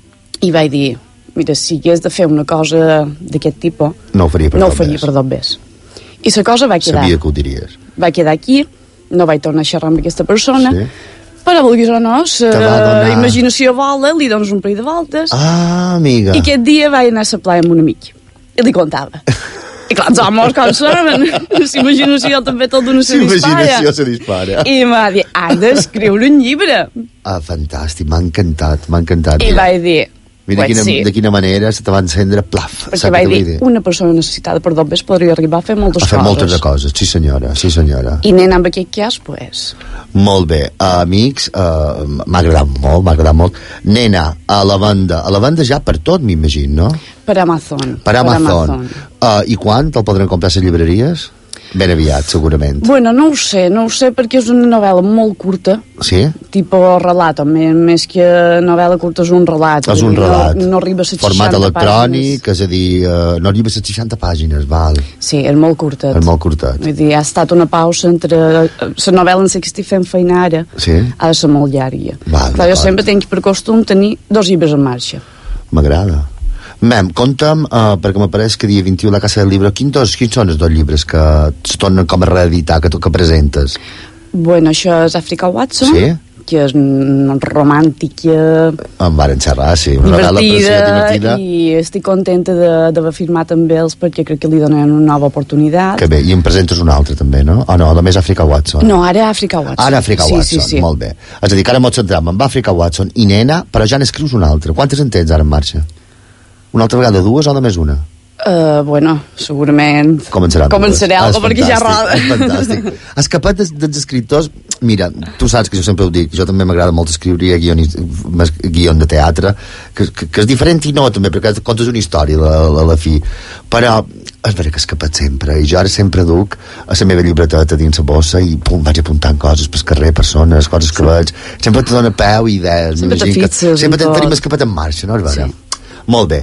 I vaig dir, mira, si hagués de fer una cosa d'aquest tipus, no ho faria per 2 bes. I la cosa va quedar... Sabia que ho diries. Va quedar aquí, no vaig tornar a xerrar amb aquesta persona, però vulguis o no, la imaginació vola, li dones un parell de voltes. Ah, amiga. I aquest dia vaig anar a la playa amb un amic. I li contava. I clar, els homes com saben, la imaginació també tot d'una se dispara. Imaginació se dispara. I m'ha dit, has d'escriure un llibre. Ah, fantàstic, m'ha encantat. I vaig dir, mira de quina manera se te va encendre, plaf. Perquè vaig dir, una persona necessitada per 2 bes podria arribar a fer moltes coses. A fer moltes coses, sí senyora. I nena, amb aquest cas, pues... Molt bé, amics, m'ha agradat molt. Nena, a la venda ja per tot, m'imagino, no? Per Amazon. Per Amazon. I quan te'l podran comprar a les llibreries? Ben aviat, segurament. Bueno, no ho sé perquè és una novel·la molt curta. Sí? Tipo relat, més que novel·la curta és un relat. És un relat. No arriba a les 60 format electrònic, pàgines. És a dir, no arriba a les 60 pàgines, val. Sí, és molt curtet. Vull dir, ha estat una pausa entre... La novel·la en si que estic fent feina ara ha de ser molt llarga. Clar, jo sempre tinc per costum tenir 2 llibres en marxa. M'agrada. Mem, conta'm, perquè m'apareix que dia 21 la Casa del Llibre, quins són els 2 llibres que es tornen com a reeditar, que presentes? Bueno, això és Africa Watson, que és romàntica, em varen xerrar, una novel·la divertida, i estic contenta d'haver firmat amb ells perquè crec que li donen una nova oportunitat. Que bé, i em presentes una altra també, no? No, només Africa Watson. No, ara Africa Watson. Ara Africa Watson, sí. Molt bé. És a dir, que ara ens centrem amb Africa Watson i nena, però ja n'escrius una altra. Quantes en tens ara en marxa? Una altra vegada 2 o només una? Bueno, segurament començaré algo perquè ja roda. És fantàstic. Escapat dels escriptors, mira, tu saps que jo sempre ho dic, jo també m'agrada molt escriure guion de teatre, que és diferent i no també, perquè contes una història a la fi, però és veritat que escapat sempre, i jo ara sempre duc a la meva llibreteta dins la bossa i pum, vaig apuntant coses pel carrer, persones, coses que veig, sempre te dona peu i idees, sempre te fixes sempre tenim escapat en marxa, no és vera? Molt bé.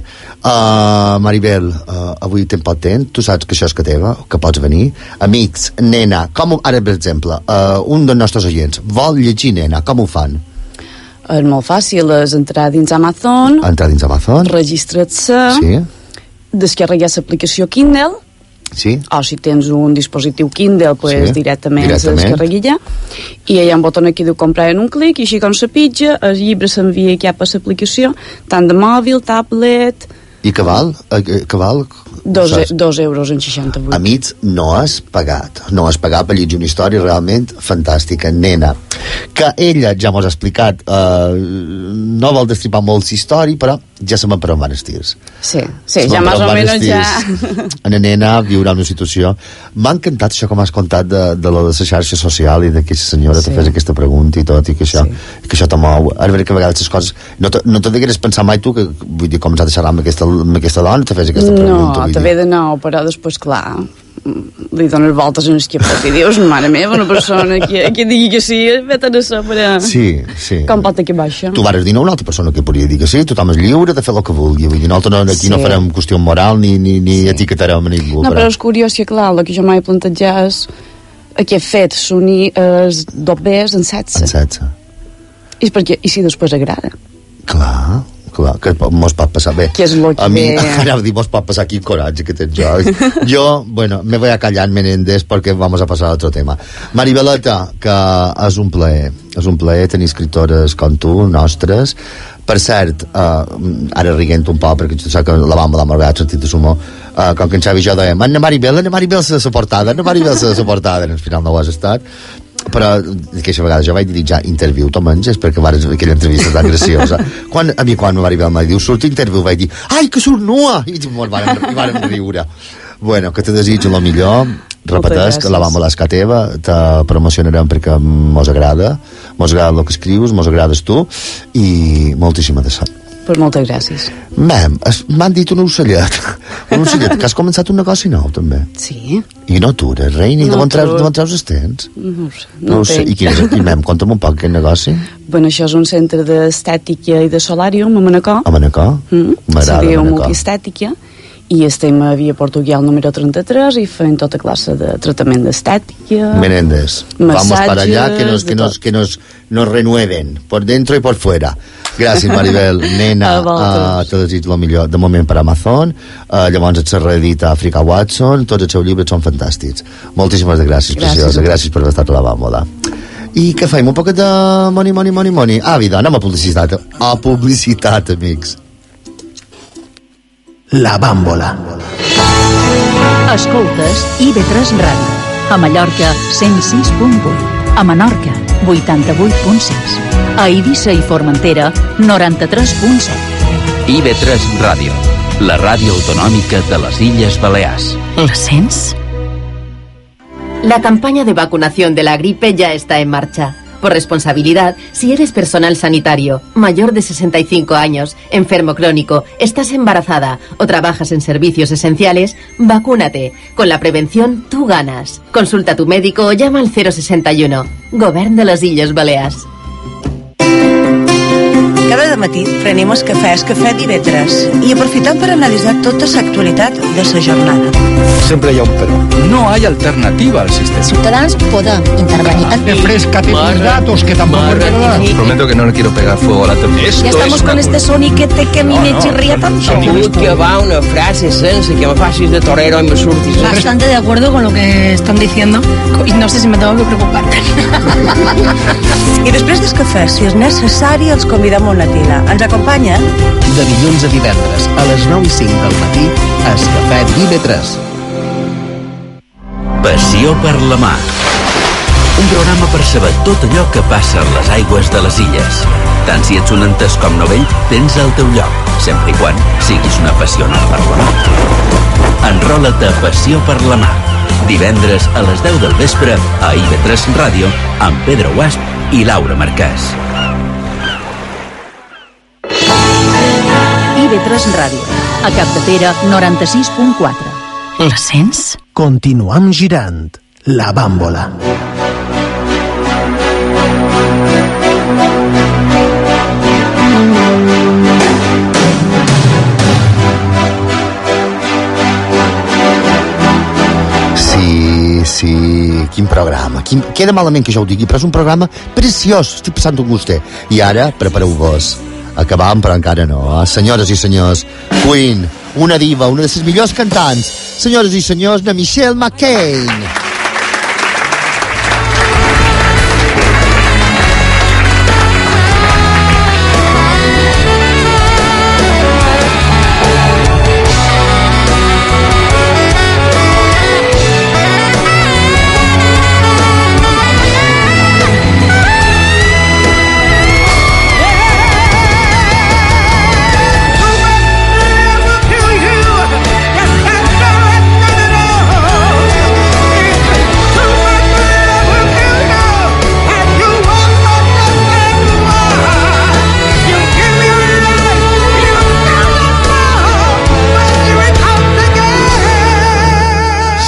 Maribel, avui te'n pot temps, tu saps que això és que teva, que pots venir. Amics, nena, ara per exemple, un dels nostres oients vol llegir nena, com ho fan? És molt fàcil, és entrar dins Amazon, registrar-se, descarregar l'aplicació Kindle, o si tens un dispositiu Kindle, directament se descarreguilla, i hi ha un botó aquí de comprar en un clic, i així com se pitja, el llibre s'envia cap a l'aplicació, tant de mòbil, tablet... I que val? 2 euros en 68. Amics, no has pagat per llegir una història realment fantàstica. Nena, que ella ja mos ha explicat, no vol destripar molt la història, però ja sabem per on van els tirs. Sí, ja més o menys ja... Una nena viurà una situació... M'ha encantat això com has contat de la xarxa social i d'aquesta senyora te fes aquesta pregunta i tot, i que això te mou. A veure que a vegades les coses... No te degueres pensar mai tu que, vull dir, com has de xerrar amb aquesta dona, te fes aquesta pregunta. No, te ve de nou, però després, clar, li dones voltes en el esquipat i dius, mare meva, una persona que digui que sí, vete a saber com pot acabar això. Tu vares dir a una altra persona que podria dir que sí, tothom és lliure de fer el que vulgui, vull dir, nosaltres aquí no farem qüestió moral ni etiquetarem a ningú. No, però és curiós que, clar, el que jo mai he plantejat és aquest fet s'unir els dobbers en 16. I si després agrada? Clar, que mos pot passar bé. Que és lo que... A mi, anava a dir, mos pot passar quin coratge que tens jo. Jo, bueno, me voy a callar, Menéndez, perquè vamos a passar a otro tema. Maribeleta, que és un plaer tenir escriptores com tu, nostres. Per cert, ara riguent un poc, perquè tu saps que la vam m'ha amargat sentit de sumó, com que en Xavi i jo dèiem, Anna Maribel s'ha de suportada, al final no ho has estat, però aquesta vegada jo vaig dirigir interviu tu menges perquè aquella entrevista tan graciosa quan me va arribar em diu surt interviu vaig dir ai que surt nua i vàrem riure. Bueno, que te desitjo el millor, repeteix que la vam a l'esca teva, te promocionarem perquè mos agrada el que escrius, mos agrades tu i moltíssima de sort. Pues moltes gràcies. M'han dit un ocellet, que has començat un negoci nou, també. Sí. I no atures, reina, i d'on treus els tens? No ho sé. I quin és el mem? Conta'm un poc aquest negoci. Bueno, això és un centre d'estètica i de solàrium a Manacor. A Manacor? M'agrada Manacor. Se diu multiestètica. I estem a Via Portugual número 33 i fem tota classe de tractament d'estètica, Menéndez, vamos para allá que nos renueven por dentro y por fuera. Gràcies, Maribel. Nena, te desitjo el millor de moment per Amazon, llavors et s'ha reedit a Africa Watson, tots els seus llibres són fantàstics. Moltíssimes gràcies, preciosa, gràcies per haver estat a la Bàmbola. I què fem? Un poquet de money? Vida, anem a publicitat. A publicitat, amics. La Bàmbola. Escoltes IB3 Ràdio. A Mallorca, 106.8. A Menorca, 88.6. A Eivissa i Formentera, 93.7. IB3 Ràdio, la ràdio autonòmica de les Illes Balears. ¿La sents? La campaña de vacunación de la gripe ya está en marcha. Por responsabilidad, si eres personal sanitario, mayor de 65 años, enfermo crónico, estás embarazada o trabajas en servicios esenciales, vacúnate. Con la prevención, tú ganas. Consulta a tu médico o llama al 061. Govern de les Illes Balears. Cada matí prenem els cafès Cafè d'IV3 i aprofitem per analitzar tota l'actualitat de la jornada. Siempre hay un pero. No hay alternativa al sistema. Ciutadans podem intervenir. Refrescate tus datos, que tampoco es verdad. Prometo que no le quiero pegar fuego a la televisión. Ya estamos con este soniquete que a mí me chirría tanto. Que va una frase sense que me facis de torero y me surtis. Bastante de acuerdo con lo que están diciendo y no sé si me tengo que preocupar. I després dels cafès, si és necessari, els convidem a una tila. Ens acompanya? De dilluns a divendres, a les 9:05 del matí, es Cafè d'IV3. Passió per la mar. Un programa per saber tot allò que passa en les aigües de les illes. Tant si ets un entès com novell, tens el teu lloc, sempre i quan siguis un apassionat per la mar. Enrola't a Passió per la mar. Divendres a les 10 del vespre a IB3 Ràdio amb Pedro Guasp i Laura Marquès. IB3 Ràdio. A Capdepera, 96.4. La sents? Continuam girant. La Bàmbola. Sí, quin programa. Queda malament que jo ho digui, però és un programa preciós. Estic passant un gust. I ara, prepareu-vos. Acabam, però encara no. Senyores i senyors, Queen, una diva, una de les millors cantants. Senyores i senyors, de Michelle McCain.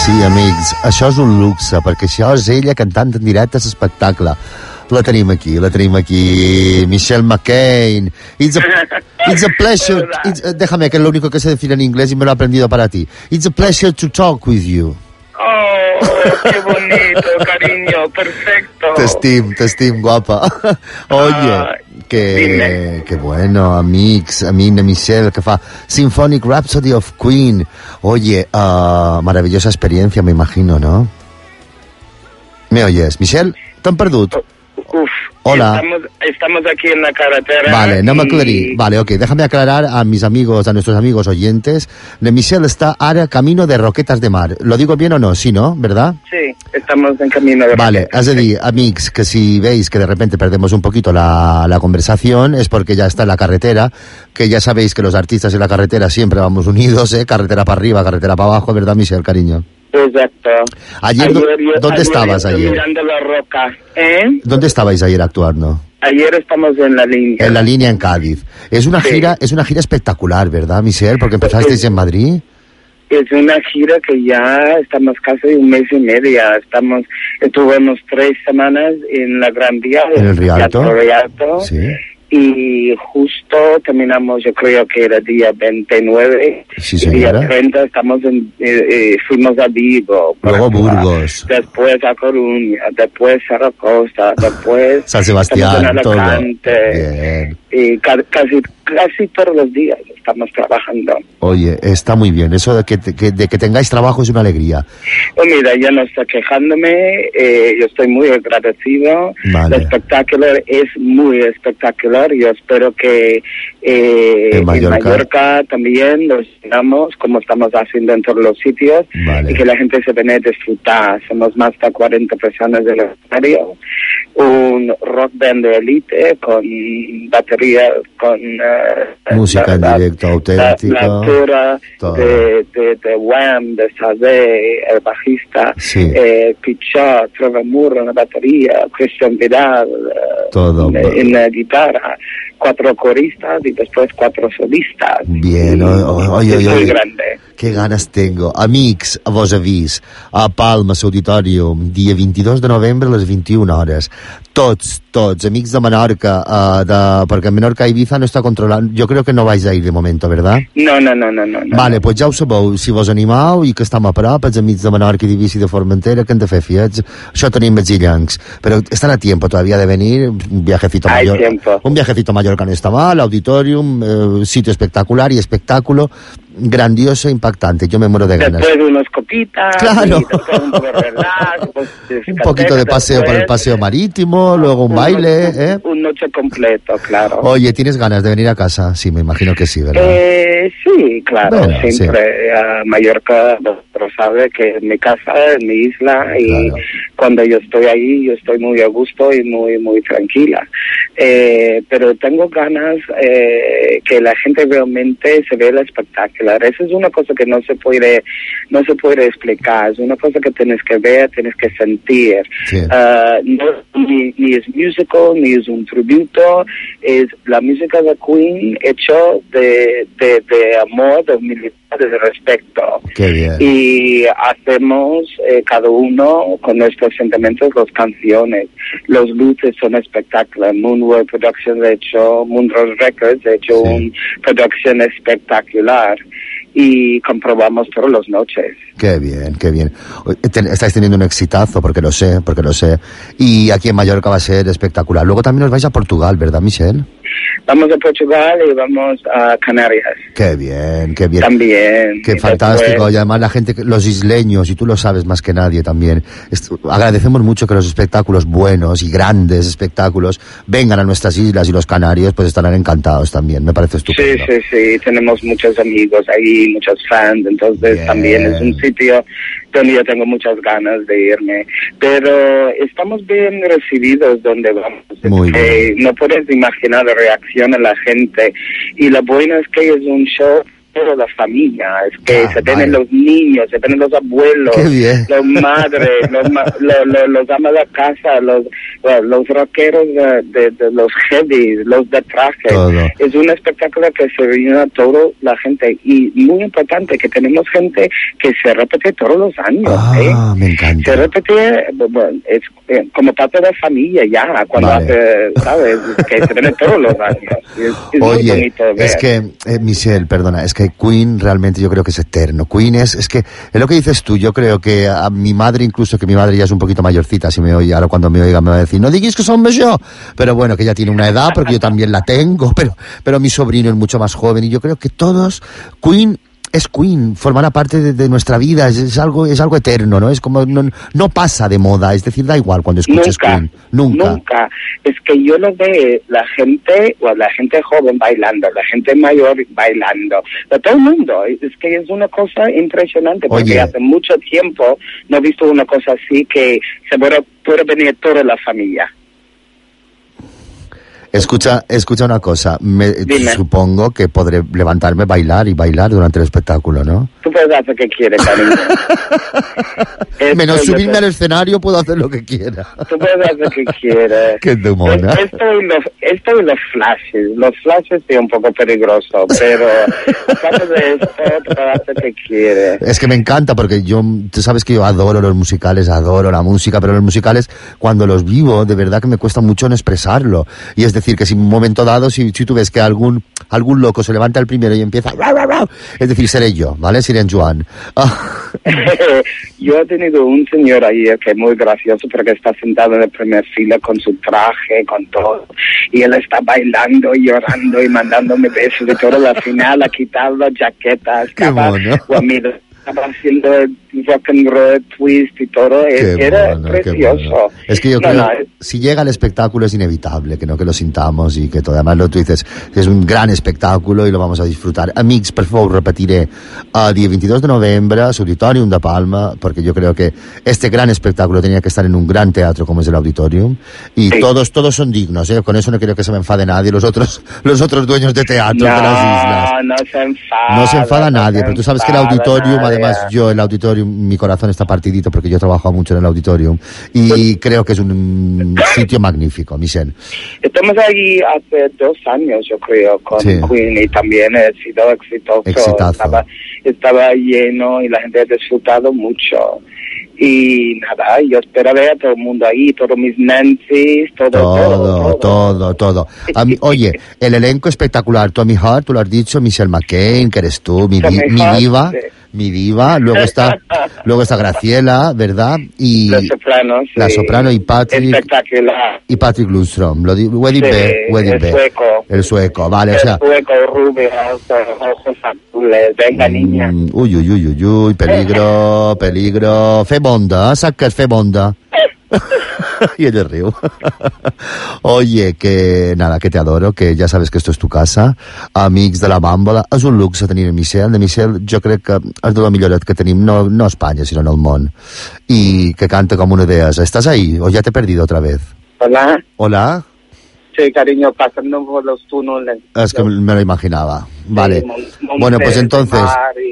Sí, amics, això és un luxe, perquè això és ella cantant en directe a l'espectacle. La tenim aquí, Michelle McCain. It's a pleasure. Déjame, que es lo único que sé decir en inglés y me lo he aprendido para ti. It's a pleasure to talk with you. Oh, qué bonito, cariño, perfecto. Te estim, guapa. Oye, que bueno, amics, a mi Michelle, que fa Symphonic Rhapsody of Queen. Oye, maravillosa experiencia, me imagino, ¿no? ¿Me oyes, Michelle? ¿Te han perdido? Uf, hola. Estamos aquí en la carretera. Vale, no me aclarí. Vale, ok, déjame aclarar a nuestros amigos oyentes. Michelle está ahora camino de Roquetas de Mar. ¿Lo digo bien o no? Sí, ¿no? ¿Verdad? Sí, estamos en camino de Vale, Roquetas. has de decir, amics, que si veis que de repente perdemos un poquito la conversación, es porque ya está en la carretera, que ya sabéis que los artistas en la carretera siempre vamos unidos, carretera para arriba, carretera para abajo, ¿verdad, Michelle, cariño? Exacto. ¿Dónde estabas ayer? Mirando la roca. ¿Dónde estabais ayer actuando? Ayer estamos en la línea. En la línea en Cádiz. Es una gira espectacular, ¿verdad, Michelle? Porque empezasteis en Madrid. Es una gira que ya estamos casi un mes y medio. Estuvimos 3 semanas en la Gran Vía. En el Rialto. Sí. Y justo terminamos, yo creo que era día 29, sí, y día 30 fuimos a Vigo, luego Burgos, después a Coruña, después Zaragoza, después San Sebastián, Alicante, bien. Y casi todos los días estamos trabajando. Oye, está muy bien, eso de que tengáis trabajo es una alegría. Pues mira, yo no estoy quejándome, yo estoy muy agradecido, vale. El espectáculo es muy espectacular. Yo espero que en Mallorca también lo sigamos como estamos haciendo en todos los sitios, vale. Y que la gente se viene a disfrutar. Somos más de 40 personas del escenario, un rock band de élite con batería, con música en directo auténtica, la altura de Wham, de Sade, el bajista, sí. Pichot, Trevor Moore en la batería, Christian Vidal en la guitarra, 4 coristas y después 4 solistas. Bien, oye, muy grande. Que ganes tengo. Amics, vos avís, a Palma, l'Auditorium, dia 22 de novembre a les 21 hores. Tots, amics de Menorca, perquè Menorca i Ibiza no està controlant. Jo crec que no vais a ir de moment, ¿verdad? No. Vale, pues ja ho sabeu, si vos animau i que estem a prop, els amics de Menorca i d'Ibiza i de Formentera, que han de fer fiets. Això tenim els illencs. Però estan a tiempo todavía de venir, un viajecito a Mallorca no está mal, Auditorium, sitio espectacular y espectáculo grandioso, impactante. Yo me muero de ganas. Después de unas copitas, claro. Un poquito de paseo por el paseo marítimo, luego un baile, Un noche completo, claro. Oye, ¿tienes ganas de venir a casa? Sí, me imagino que sí, ¿verdad? Sí, claro, bueno, siempre. Sí. A Mallorca, pero sabe que es mi casa, es mi isla, y claro. Cuando yo estoy ahí, yo estoy muy a gusto y muy tranquila. Pero tengo ganas que la gente realmente se vea el espectáculo. Eso es una cosa que no se puede explicar, es una cosa que tienes que ver, tienes que sentir. Sí. Ni es musical, ni es un tributo, es la música de Queen hecho de amor, de humildad, de respeto. Qué bien. Y hacemos cada uno con nuestros sentimientos las canciones. Los luces son espectaculares. Moonworld Productions ha hecho, Moonrose Records ha hecho una producción espectacular. Y comprobamos todas las noches. Qué bien, qué bien. Estáis teniendo un exitazo, porque lo sé. Y aquí en Mallorca va a ser espectacular. Luego también os vais a Portugal, ¿verdad, Michelle? Vamos a Portugal y vamos a Canarias. Qué bien. También. Qué fantástico. Y además la gente, los isleños, y tú lo sabes más que nadie también, agradecemos mucho que los espectáculos buenos y grandes espectáculos vengan a nuestras islas, y los canarios pues estarán encantados también. Me parece estupendo. Sí. Tenemos muchos amigos ahí, muchos fans, entonces bien. También es un sitio donde yo tengo muchas ganas de irme. Pero estamos bien recibidos donde vamos. Muy bien. No puedes imaginar la reacción de la gente. Y lo bueno es que es un show toda la familia, es que se tienen los niños, se tienen los abuelos, los madres, los amas de casa, los rockeros de los heavy, los de traje. Todo. Es un espectáculo que se reúne a toda la gente y muy importante que tenemos gente que se repite todos los años. Me encanta. Se repite, es como parte de la familia ya, cuando hace, ¿sabes? Que se viene todos los años. Es Oye, muy bonito ver. Es que, Michelle, perdona, es que Queen realmente yo creo que es eterno. Queen es que, es lo que dices tú, yo creo que a mi madre, incluso que mi madre ya es un poquito mayorcita, si me oye, ahora cuando me oiga me va a decir, no digas que son yo, pero bueno, que ya tiene una edad, porque yo también la tengo, pero mi sobrino es mucho más joven, y yo creo que todos, Queen, formará parte de nuestra vida, es algo eterno, ¿no? Es como, no pasa de moda, es decir, da igual cuando escuches Queen. Nunca. Es que yo lo veo, la gente joven bailando, la gente mayor bailando, de todo el mundo, es que es una cosa impresionante, porque hace mucho tiempo no he visto una cosa así que se puede venir toda la familia. Escucha una cosa, supongo que podré levantarme, bailar durante el espectáculo, ¿no? Tú puedes hacer lo que quieres, cariño. Menos subirme al escenario, puedo hacer lo que quiera. Tú puedes hacer lo que quieras. Qué demona. Esto y los flashes sí un poco peligroso, pero aparte de esto, tú puedes hacer lo que quieres. Es que me encanta, porque tú sabes que yo adoro los musicales, adoro la música, pero los musicales, cuando los vivo, de verdad que me cuesta mucho en expresarlo. Y es decir, que si en un momento dado, si tú ves que algún loco se levanta el primero y empieza, es decir, seré yo, ¿vale? Seré en Joan. Yo he tenido un señor ahí que es muy gracioso porque está sentado en la primera fila con su traje, con todo, y él está bailando y llorando y mandándome besos de todo. La final ha quitado la jaqueta, estaba haciendo rock and roll, twist y todo, era precioso. Es que yo creo, si llega el espectáculo es inevitable que lo sintamos, y que todo, además tú dices, es un gran espectáculo y lo vamos a disfrutar. Amics, per favor, repetiré el día 22 de noviembre, Auditorium de Palma, porque yo creo que este gran espectáculo tenía que estar en un gran teatro como es el Auditorium, y todos son dignos, con eso no quiero que se me enfade nadie, los otros dueños de teatro de las islas. No se enfada nadie, pero tú sabes que el Auditorium, además yo, el Auditorium, mi corazón está partidito porque yo he trabajado mucho en el Auditorium y creo que es un sitio magnífico, Michelle. Estamos ahí hace 2 años, yo creo, con Queen, y también ha sido exitoso. Estaba lleno y la gente ha disfrutado mucho. Y nada, yo espero ver a todo el mundo ahí, todos mis Nancys, todo. Oye, el elenco espectacular, Tommy Hart, tú lo has dicho, Michelle McCain, que eres tú, mi diva. Mi diva, luego está Graciela, ¿verdad? Y la soprano y Patrick. Espectacular. Y Patrick Lundström. El sueco, vale, el sueco, rubio, ojos azules, venga niña. Uy, peligro. Fe bonda, saps que és fer bonda? Y ella riu. Oye, que te adoro, que ya sabes que esto es tu casa. Amics de la Bàmbola, és un luxe tenir en Michelle. De Michelle jo crec que és de lo milloret que tenim, no a Espanya, sinó en el món. Y que canta com una deessa. ¿Estás ahí o ya te he perdido otra vez? Hola. Sí, cariño, pasando por los túneles. Es que me lo imaginaba. Vale. Bueno, pues entonces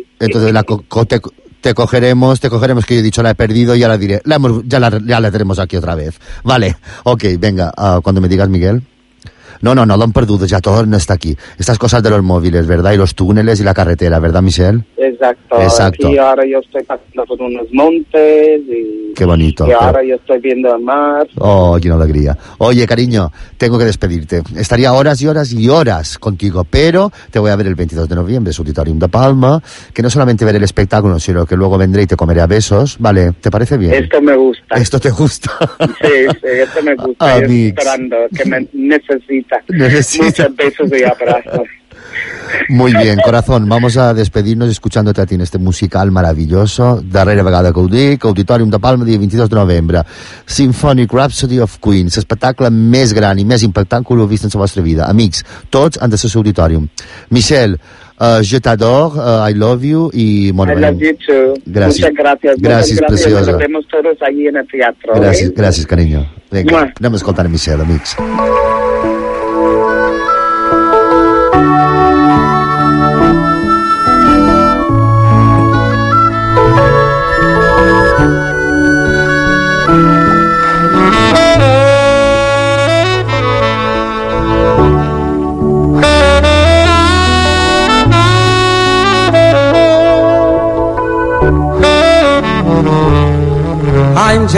te cogeremos, que yo he dicho la he perdido y ya la diré. Ya la tenemos aquí otra vez. Vale, ok, venga, cuando me digas, Miguel. No, lo han perdido, ya todo no está aquí. Estas cosas de los móviles, ¿verdad? Y los túneles y la carretera, ¿verdad, Michelle? Exacto. Y ahora yo estoy pasando por unos montes y... Qué bonito. Y ahora yo estoy viendo el mar. Oh, qué alegría. Oye, cariño, tengo que despedirte. Estaría horas y horas y horas contigo, pero te voy a ver el 22 de noviembre, Auditorium de Palma, que no solamente veré el espectáculo, sino que luego vendré y te comeré a besos. Vale, ¿te parece bien? Esto me gusta. ¿Esto te gusta? Sí, esto me gusta. Estoy esperando, que me necesita. Muchos besos y abrazos. Muy bien, corazón, vamos a despedirnos escuchándote a ti en este musical maravilloso. Darrera vegada que ho dic, Auditorium de Palma, dia 22 de novembre. Symphonic Rhapsody of Queen, l'espectacle més gran i més impactant que heu vist en la vostra vida. Amics, tots han de ser a l'Auditorium. Michelle, je t'adore, I love you y bueno, I love you too. Gracias. Muchas gracias. Gracias, preciosa. Nos vemos todos allí en el teatro. Gracias, cariño. Vinga, anem a escoltar Michelle, amics.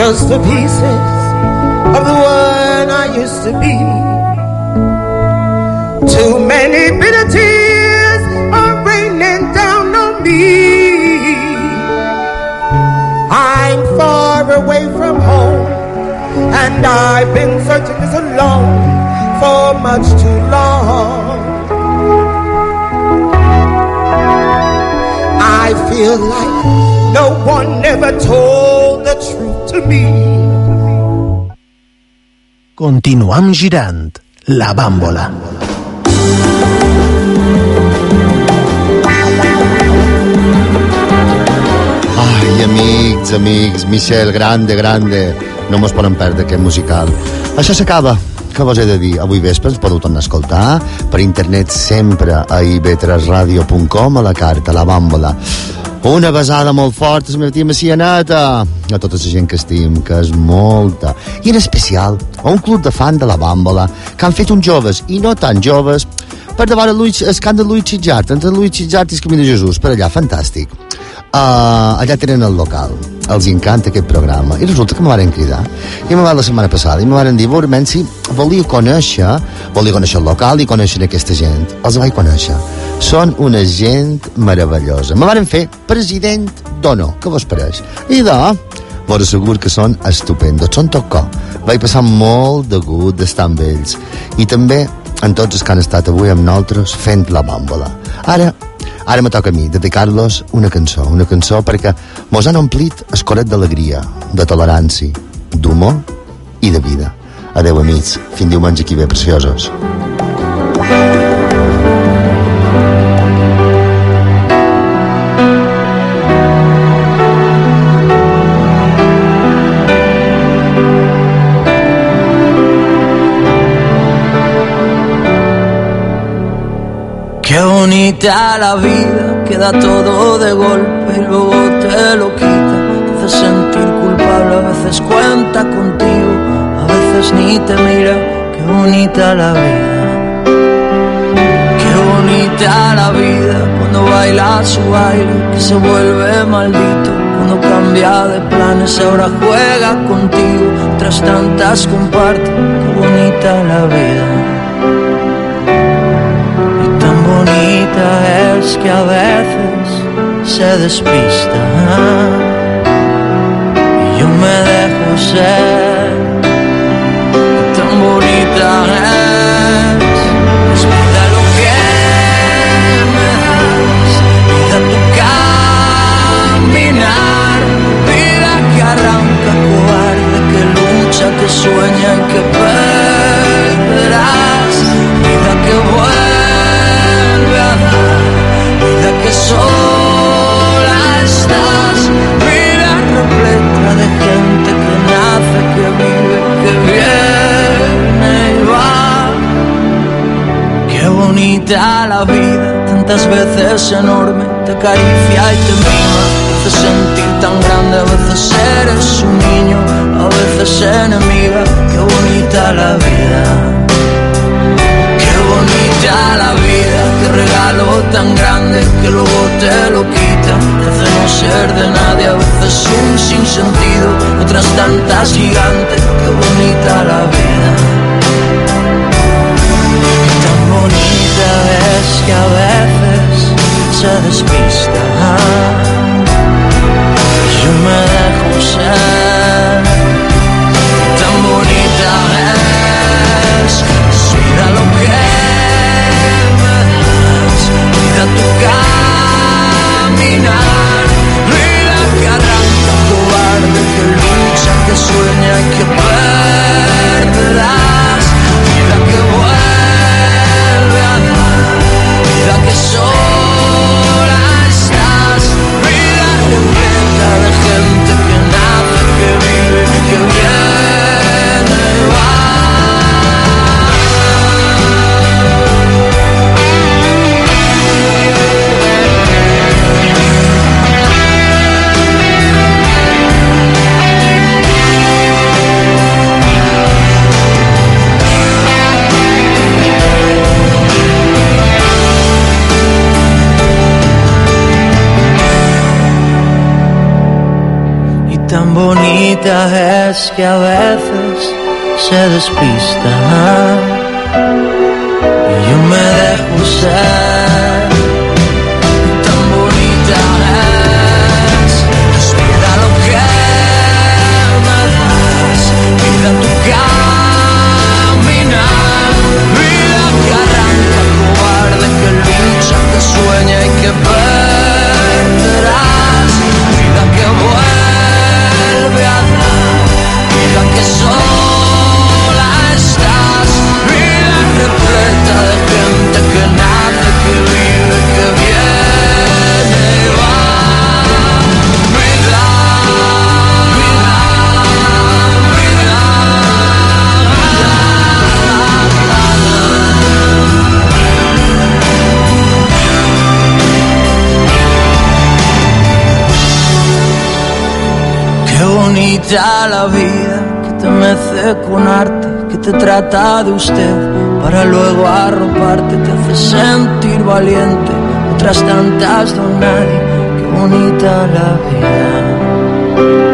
just the pieces of the one I used to be. Too many bitter tears are raining down on me. I'm far away from home, and I've been searching this alone for much too long. I feel like no one ever told the truth to me. Continuam girant la bàmbola. Ai, amics, Michel, grande, no mos podem perdre aquest musical. Això s'acaba, què vos he de dir? Avui vespre ens podeu tornar a escoltar per internet sempre a ib3radio.com, a la carta, a la bàmbola. Una besada molt forta a la meva tia Macianeta, a tota la gent que estim, que és molta, i en especial a un club de fan de la bàmbola que han fet uns joves i no tan joves per davant el camp de Luis Xijart, entre Luis Xijart i el Camí de Jesús, per allà, fantàstic. Allà tenen el local, els encanta aquest programa, i resulta que me varen cridar i me va la setmana passada i me varen dir veurement si volia conèixer el local i conèixer aquesta gent. Els vaig conèixer, són una gent meravellosa. Me varen fer president d'honor, què vos pareix? I vos asseguro que són estupendos, són tot cor. Vaig passar molt de gust d'estar amb ells i també en tots els que han estat avui amb nosaltres fent la bàmbola. Ara me toca a mi dedicar-los una cançó perquè mos han omplit el coret d'alegria, de tolerància, d'humor i de vida. Adeu, amics, fins diumenge que ve, preciosos. Qué bonita la vida, queda todo de golpe y luego te lo quita. Te hace sentir culpable, a veces cuenta contigo, a veces ni te mira. Qué bonita la vida. Qué bonita la vida, cuando baila su baile, que se vuelve maldito. Cuando cambia de planes, ahora juega contigo, tras tantas comparte. Qué bonita la vida. Bonita es que a veces se despista y yo me dejo ser. Tan bonita es vida lo que me das, vida tu caminar, vida que arranca cobarde, que lucha, que sueña y que perderás, vida que vuelve, vida que sola estás, vida repleta de gente que nace, que vive, que viene y va. Qué bonita la vida, tantas veces enorme, te acaricia y te mima, te hace sentir tan grande, a veces eres un niño, a veces enemiga. Qué bonita la vida. Bonita la vida, qué regalo tan grande que luego te lo quita. Te hace no ser de nadie, a veces un sinsentido, otras tantas gigantes. Qué bonita la vida. Tan bonita es que a veces se despista. Yo me dejo ser. Tan bonita es vida lo que tu caminar, vida que arranca cobarde, que lucha, que sueña y que perderá. bonita es que a veces se despista y yo me dejo ser. Tan bonita es, respira lo que me das, vida tu caminar, vida que arranca cobarde, que lucha, que sueña y que perderás, vida que vuelve a dar, vida que sola estás, vida repleta de gente que nace, que vive, que viene y va. Vida, vida, vida. Qué bonita la vida, que te mece con arte, que te trata de usted para luego arroparte, te hace sentir valiente, otras tantas don nadie. Qué bonita la vida.